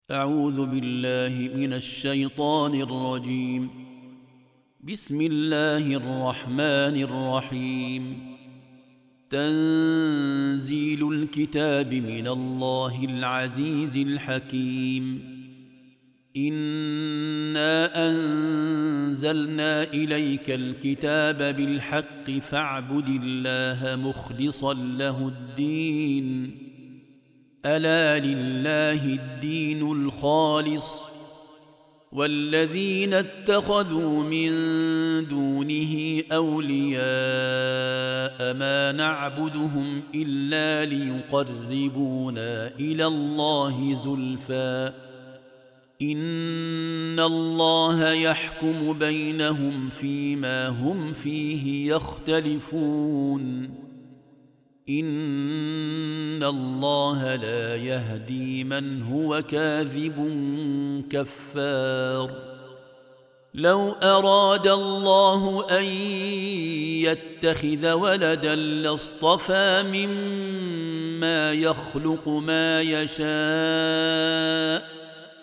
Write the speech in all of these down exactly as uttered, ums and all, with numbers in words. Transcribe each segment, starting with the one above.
أعوذ بالله من الشيطان الرجيم. بسم الله الرحمن الرحيم. تنزيل الكتاب من الله العزيز الحكيم. إنا أنزلنا إليك الكتاب بالحق فاعبد الله مخلصا له الدين. ألا لله الدين الخالص والذين اتخذوا من دونه أولياء ما نعبدهم إلا ليقربونا إلى الله زلفى إن الله يحكم بينهم فيما هم فيه يختلفون. إن الله لا يهدي من هو كاذب كفار. لو أراد الله أن يتخذ ولدا لاصطفى مما يخلق ما يشاء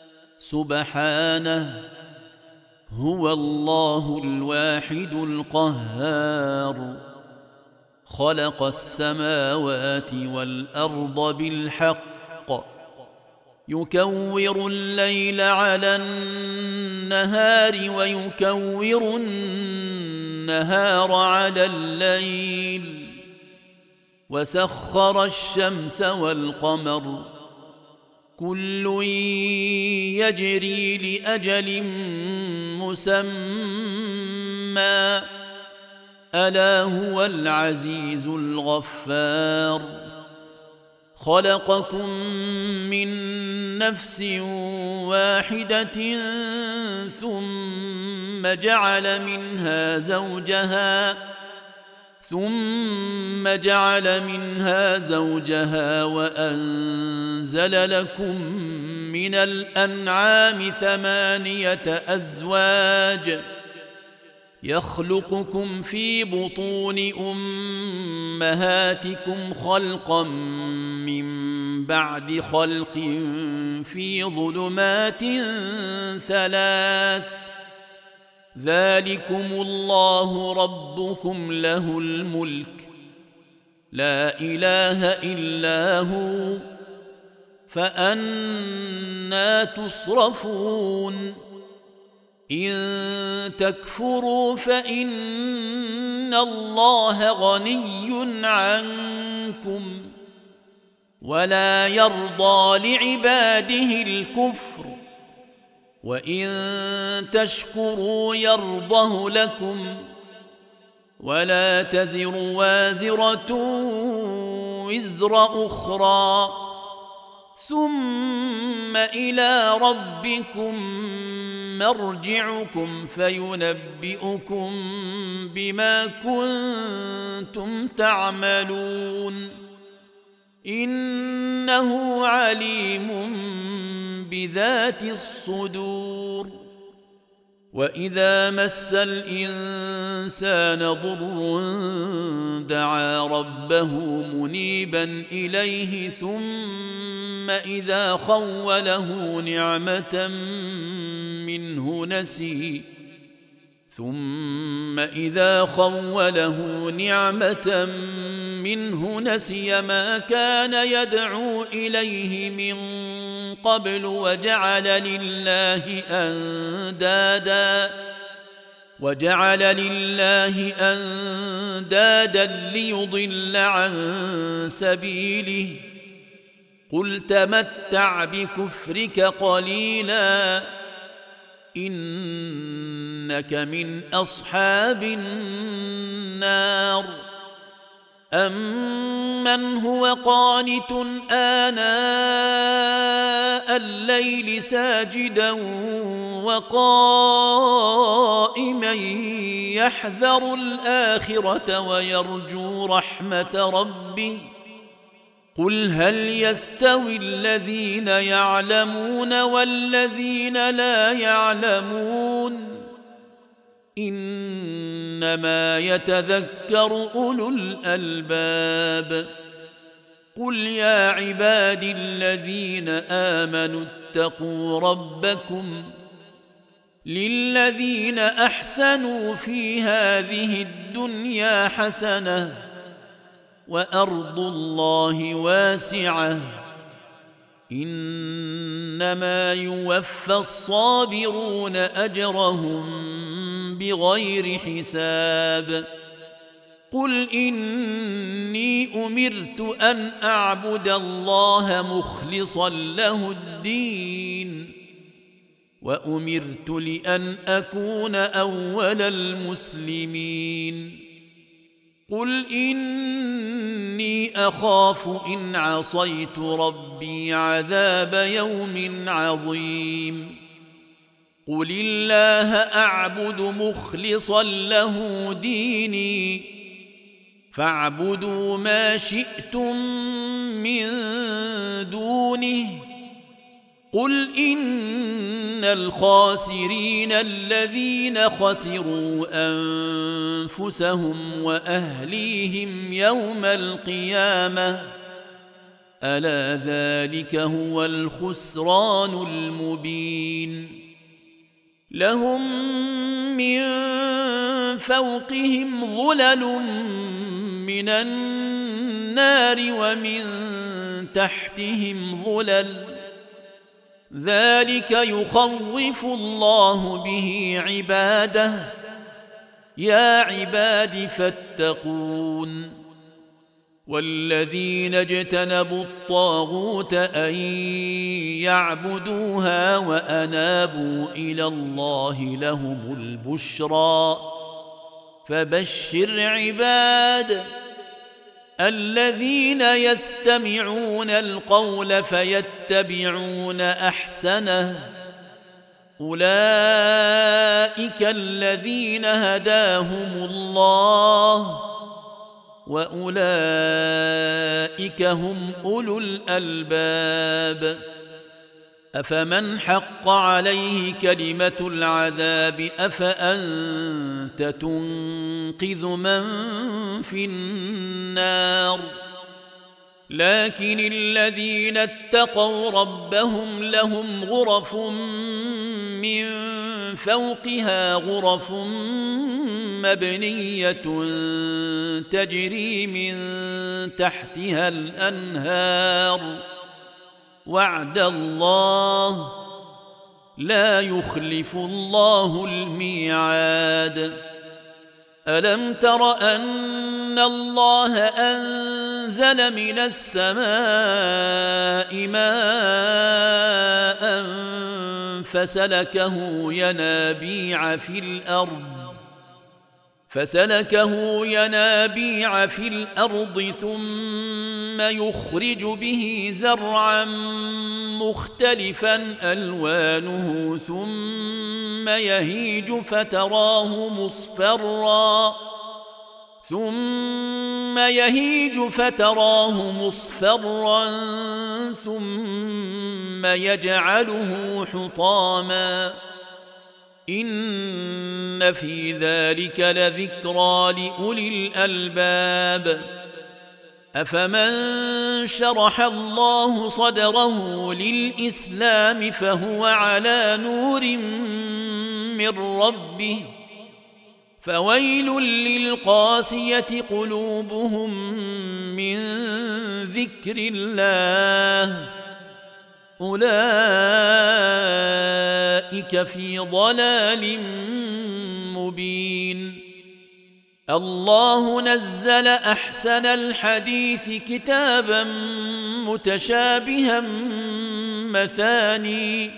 سبحانه هو الله الواحد القهار. خلق السماوات والأرض بالحق يكور الليل على النهار ويكور النهار على الليل وسخر الشمس والقمر كل يجري لأجل مسمى ألا هو العزيز الغفار. خلقكم من نفس واحدة ثم جعل منها زوجها ثم جعل منها زوجها وأنزل لكم من الأنعام ثمانية أزواج يخلقكم في بطون أمهاتكم خلقا من بعد خلق في ظلمات ثلاث ذلكم الله ربكم له الملك لا إله إلا هو فأنى تصرفون. إن تكفروا فإن الله غني عنكم ولا يرضى لعباده الكفر وإن تشكروا يرضه لكم ولا تزر وازرة وزر أخرى ثم إلى ربكم مرجعكم فينبئكم بما كنتم تعملون إنه عليم بذات الصدور. وإذا مس الإنسان ضر دعا ربه منيبا إليه ثم إذا خوله نعمة منه نسي ثم إذا خوله نعمة منه نسي ما كان يدعو إليه من قبل وجعل لله أندادا وجعل لله أندادا ليضل عن سبيله قل تمتع بكفرك قليلا إنك من أصحاب النار. أمن هو قانت آناء الليل ساجدا وقائما يحذر الآخرة ويرجو رحمة ربه قل هل يستوي الذين يعلمون والذين لا يعلمون إنما يتذكر أولو الألباب. قل يا عبادي الذين آمنوا اتقوا ربكم للذين أحسنوا في هذه الدنيا حسنة وأرض الله واسعة إنما يوفى الصابرون أجرهم بغير حساب قل إني أمرت أن أعبد الله مخلصا له الدين وأمرت لأن أكون أول المسلمين قل إني أخاف إن عصيت ربي عذاب يوم عظيم قل الله أعبد مخلصا له ديني فاعبدوا ما شئتم من دونه قل إن الخاسرين الذين خسروا أنفسهم وأهليهم يوم القيامة ألا ذلك هو الخسران المبين لهم من فوقهم ظلل من النار ومن تحتهم ظلل ذلك يخوف الله به عباده يا عباد فاتقون والذين اجتنبوا الطاغوت أن يعبدوها وأنابوا إلى الله لهم البشرى فبشر عباد الذين يستمعون القول فيتبعون أحسنه أولئك الذين هداهم الله وأولئك هم أولو الألباب أفمن حق عليه كلمة العذاب أفأنت تنقذ من في النار لكن الذين اتقوا ربهم لهم غرف من فوقها غرف مبنية تجري من تحتها الأنهار وعد الله لا يخلف الله الميعاد ألم تر أن الله أنزل من السماء ماء فسلكه ينابيع في الأرض فسلكه ينابيع في الأرض ثم يخرج به زرعا مختلفا ألوانه ثم يهيج فتراه مصفرا ثم يهيج فتراه مصفرا ثم يجعله حطاما إن في ذلك لذكرى لأولي الألباب أفمن شرح الله صدره للإسلام فهو على نور من ربه فويل للقاسية قلوبهم من ذكر الله أولئك في ضلال مبين الله نزل أحسن الحديث كتابا متشابها مثاني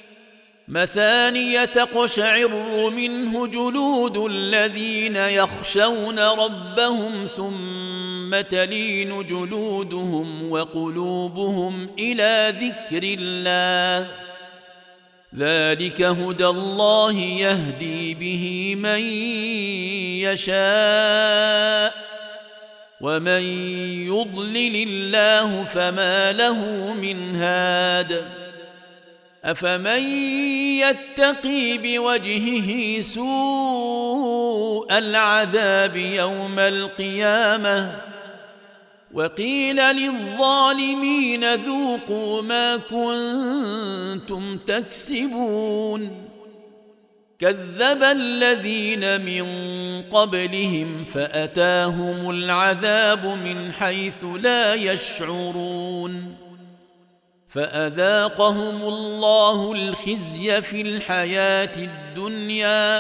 مثاني تقشعر منه جلود الذين يخشون ربهم ثم تلين جلودهم وقلوبهم إلى ذكر الله ذلك هدى الله يهدي به من يشاء ومن يضلل الله فما له من هاد أفمن يتقي بوجهه سوء العذاب يوم القيامة وقيل للظالمين ذوقوا ما كنتم تكسبون كذب الذين من قبلهم فأتاهم العذاب من حيث لا يشعرون فأذاقهم الله الخزي في الحياة الدنيا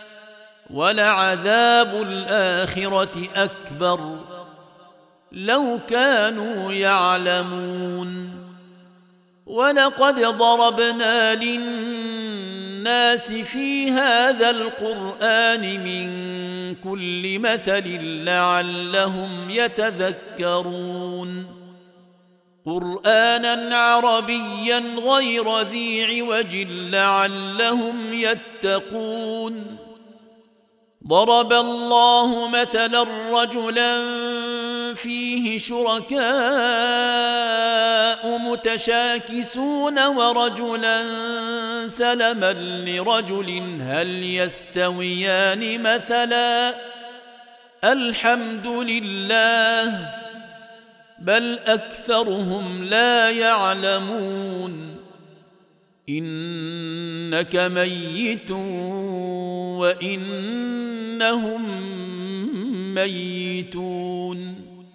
ولعذاب الآخرة أكبر لو كانوا يعلمون ولقد ضربنا للناس في هذا القرآن من كل مثل لعلهم يتذكرون قرآنا عربيا غير ذي عوج لعلهم يتقون ضرب الله مثلا رجلا فيه شركاء متشاكسون ورجلا سلما لرجل هل يستويان مثلا الحمد لله بل أكثرهم لا يعلمون إنك ميت وإنهم ميتون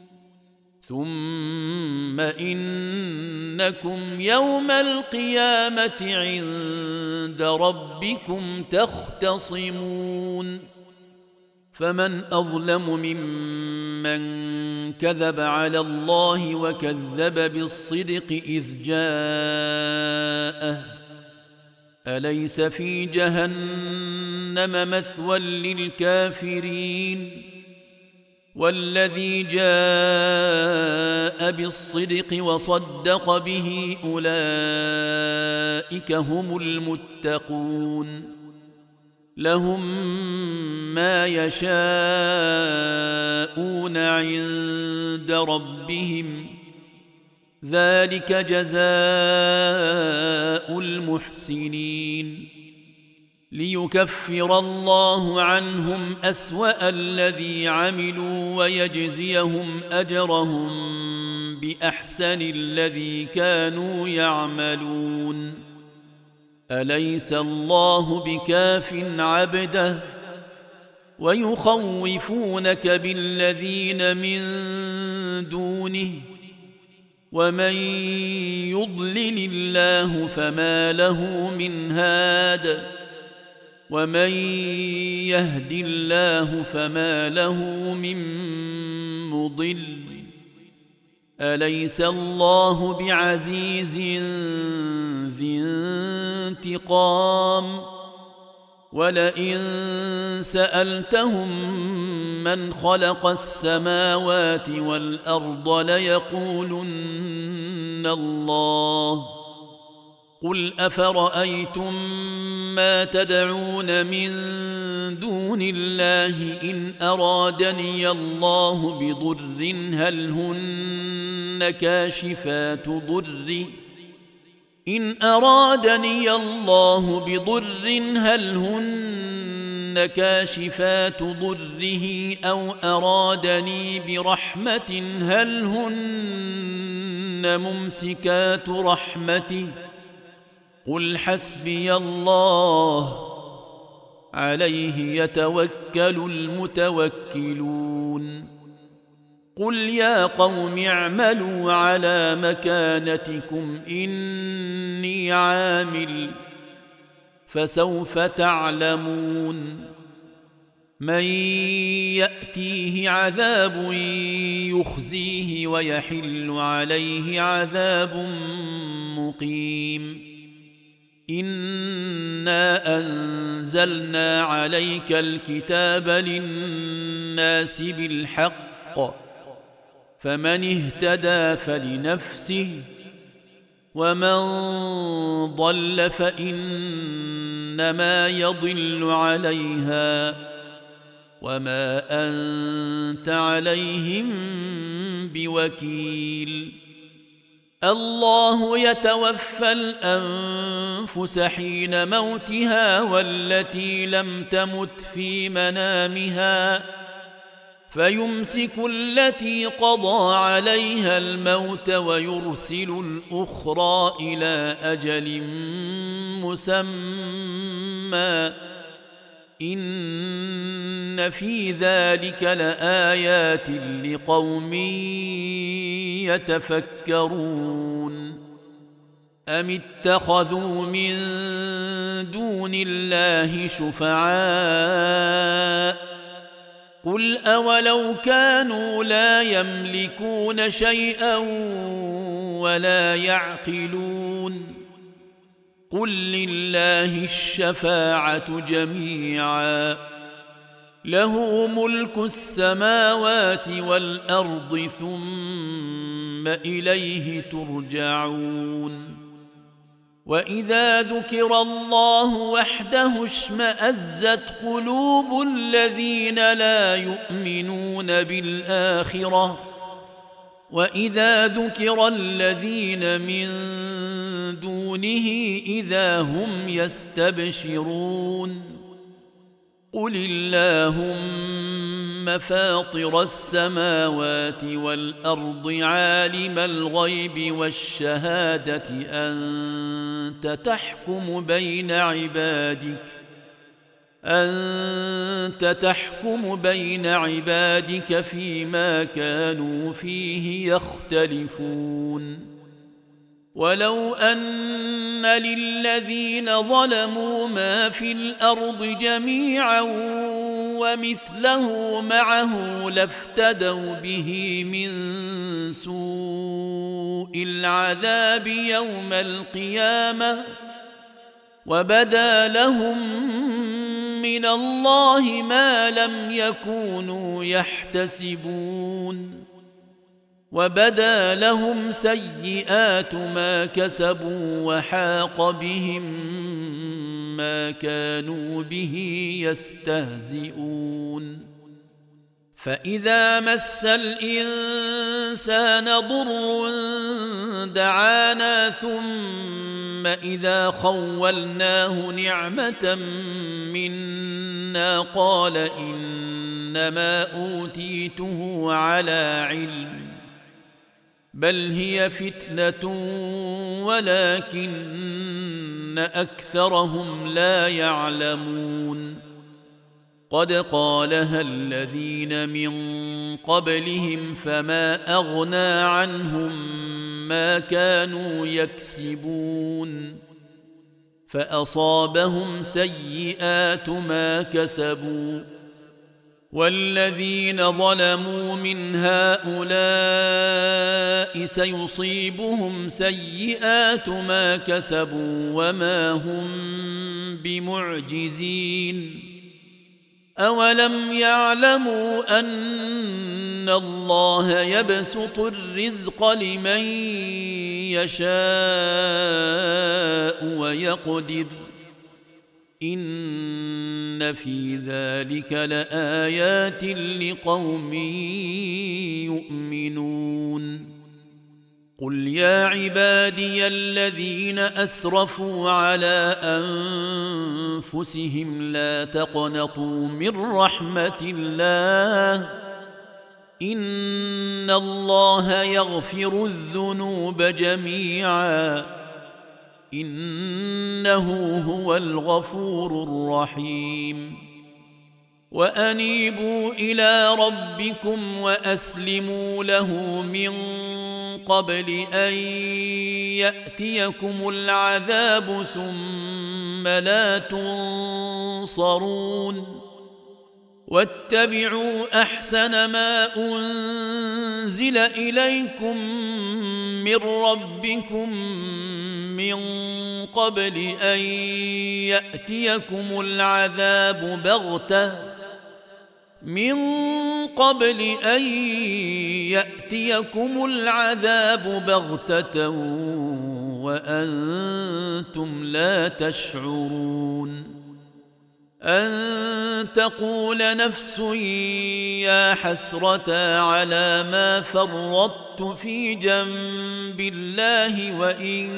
ثم إنكم يوم القيامة عند ربكم تختصمون فمن أظلم ممن كذب على الله وكذب بالصدق إذ جاءه أليس في جهنم مثوى للكافرين والذي جاء بالصدق وصدق به أولئك هم المتقون لهم ما يشاءون عند ربهم ذلك جزاء المحسنين ليكفر الله عنهم أسوأ الذي عملوا ويجزيهم أجرهم بأحسن الذي كانوا يعملون أليس الله بكاف عبده ويخوفونك بالذين من دونه ومن يضلل الله فما له من هاد ومن يهد الله فما له من مضل أليس الله بعزيز ذي انتقام ولئن سألتهم من خلق السماوات والأرض ليقولن الله قل أفرأيتم ما تدعون من دون الله إن أرادني الله بضر هل هن كاشفات ضره إن أرادني الله بضر هل هن كاشفات ضره أو أرادني برحمة هل هن ممسكات رحمته قل حسبي الله عليه يتوكل المتوكلون قل يا قوم اعملوا على مكانتكم إني عامل فسوف تعلمون من يأتيه عذاب يخزيه ويحل عليه عذاب مقيم إنا أنزلنا عليك الكتاب للناس بالحق فمن اهتدى فلنفسه ومن ضل فإنما يضل عليها وما أنت عليهم بوكيل الله يتوفى الأنفس حين موتها والتي لم تمت في منامها فيمسك التي قضى عليها الموت ويرسل الأخرى إلى أجل مسمى إن في ذلك لآيات لقوم يتفكرون أم اتخذوا من دون الله شفعاء قل أولو كانوا لا يملكون شيئا ولا يعقلون قل لله الشفاعة جميعا له ملك السماوات والأرض ثم إليه ترجعون وإذا ذكر الله وحده اشمأزت قلوب الذين لا يؤمنون بالآخرة وإذا ذكر الذين من دونه إذا هم يستبشرون قل اللهم فاطر السماوات والأرض عالم الغيب والشهادة أنت تحكم بين عبادك أنت تحكم بين عبادك فيما كانوا فيه يختلفون ولو أن للذين ظلموا ما في الأرض جميعا ومثله معه لافتدوا به من سوء العذاب يوم القيامة وبدا لهم من الله ما لم يكونوا يحتسبون وبدا لهم سيئات ما كسبوا وحاق بهم ما كانوا به يستهزئون فإذا مس الإنسان ضر دعانا ثم إذا خولناه نعمة منا قال إنما أوتيته على علم بل هي فتنة ولكن أكثرهم لا يعلمون قد قالها الذين من قبلهم فما أغنى عنهم ما كانوا يكسبون فأصابهم سيئات ما كسبوا والذين ظلموا من هؤلاء سيصيبهم سيئات ما كسبوا وما هم بمعجزين أولم يعلموا أن الله يبسط الرزق لمن يشاء ويقدر إن في ذلك لآيات لقوم يؤمنون قل يا عبادي الذين أسرفوا على أنفسهم لا تقنطوا من رحمة الله إن الله يغفر الذنوب جميعا إنه هو الغفور الرحيم وأنيبوا إلى ربكم وأسلموا له من قبل أن يأتيكم العذاب ثم لا تنصرون واتبعوا أحسن ما أنزل إليكم من ربكم من قبل أن يأتيكم العذاب بغتة من قبل أن يأتيكم العذاب بغتة وأنتم لا تشعرون أن تقول نفس يا حسرة على ما فرطت في جنب الله وإن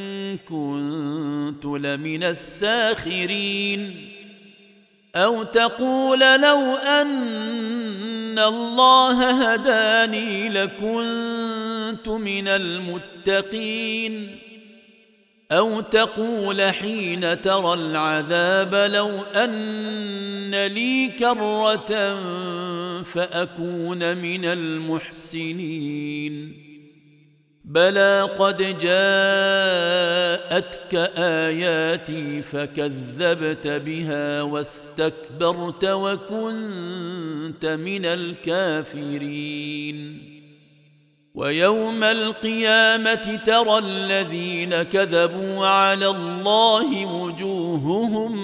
كنت لمن الساخرين أو تقول لو أن الله هداني لكنت من المتقين. أو تقول حين ترى العذاب لو أن لي كرة فأكون من المحسنين. بلى قد جاءتك آياتي فكذبت بها واستكبرت وكنت من الكافرين. ويوم القيامة ترى الذين كذبوا على الله وجوههم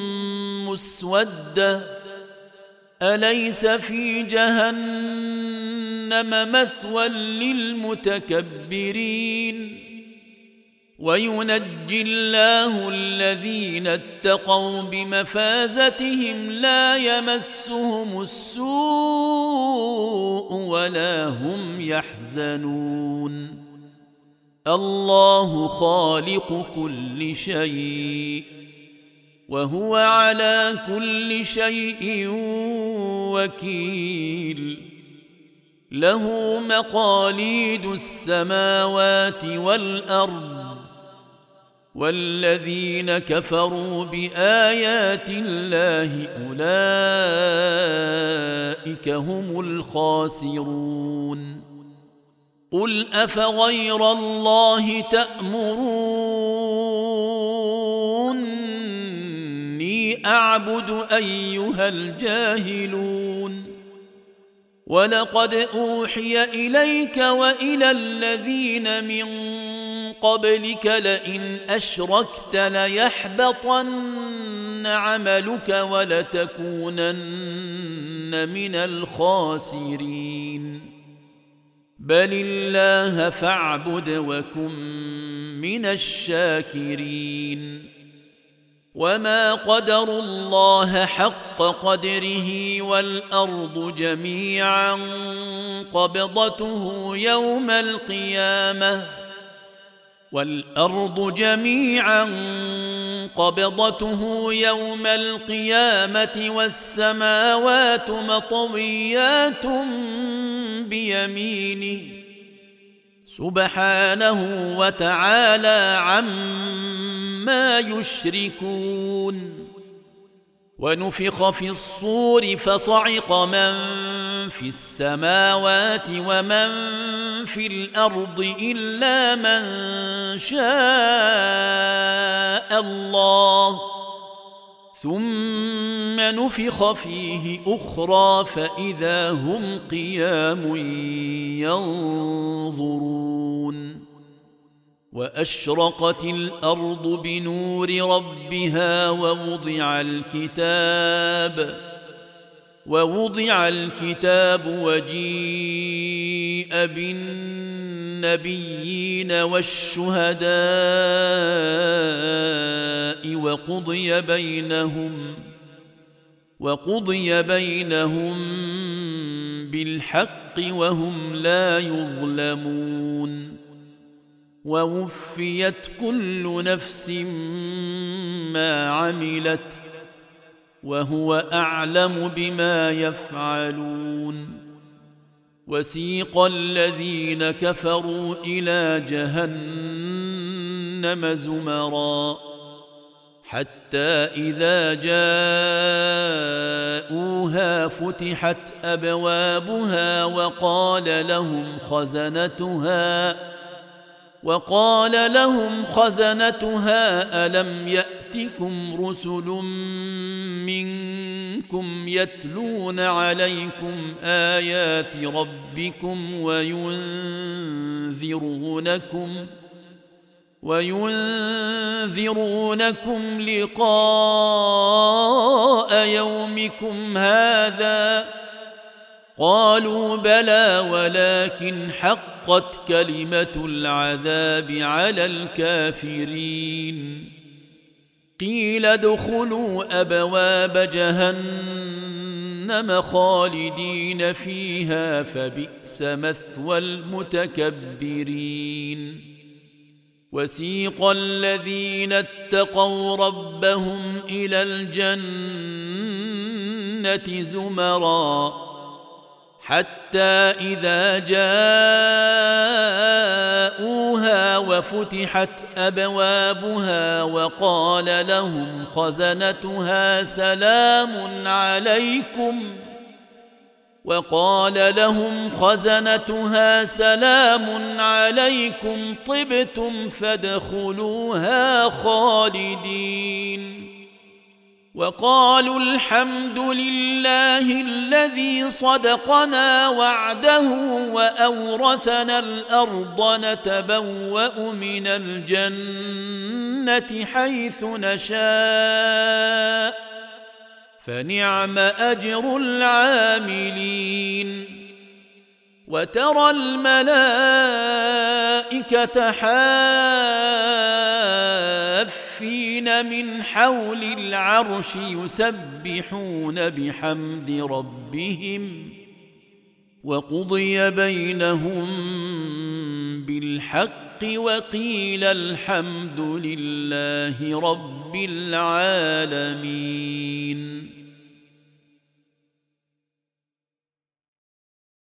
مسودة أليس في جهنم مثوى للمتكبرين. وينجي الله الذين اتقوا بمفازتهم لا يمسهم السوء ولا هم يحزنون. الله خالق كل شيء وهو على كل شيء وكيل. له مقاليد السماوات والأرض والذين كفروا بآيات الله أولئك هم الخاسرون. قل أفغير الله تأمروني أعبد أيها الجاهلون. ولقد أوحي إليك وإلى الذين من قبلك لئن أشركت ليحبطن عملك ولتكونن من الخاسرين. بل الله فاعبد وكن من الشاكرين. وما قدروا الله حق قدره والأرض جميعا قبضته يوم القيامة والأرض جميعا قبضته يوم القيامة والسماوات مطويات بيمينه سبحانه وتعالى عما يشركون. ونفخ في الصور فصعق من في السماوات ومن في الأرض إلا من شاء الله ثم نفخ فيه أخرى فإذا هم قيام ينظرون. وأشرقت الأرض بنور ربها ووضع الكتاب ووضع الكتاب وجيء بالنبيين والشهداء وقضي بينهم وقضي بينهم بالحق وهم لا يظلمون. ووفيت كل نفس ما عملت وهو أعلم بما يفعلون. وسيق الذين كفروا إلى جهنم زمرا حتى إذا جاءوها فتحت أبوابها وقال لهم خزنتها وقال لهم خزنتها ألم يأتكم رسل منكم يتلون عليكم آيات ربكم وينذرونكم وينذرونكم لقاء يومكم هذا قالوا بلى ولكن حقت كلمة العذاب على الكافرين. قيل ادخلوا أبواب جهنم خالدين فيها فبئس مثوى المتكبرين. وسيق الذين اتقوا ربهم إلى الجنة زمرا حتى إذا جاءوها وفتحت أبوابها وقال لهم خزنتها سلام عليكم وقال لهم خزنتها سلام عليكم طبتم فادخلوها خالدين وقالوا الحمد لله الذي صدقنا وعده وأورثنا الأرض نتبوأ من الجنة حيث نشاء فنعم أجر العاملين وترى الملائكة حافين من حول العرش يسبحون بحمد ربهم وقضي بينهم بالحق وقيل الحمد لله رب العالمين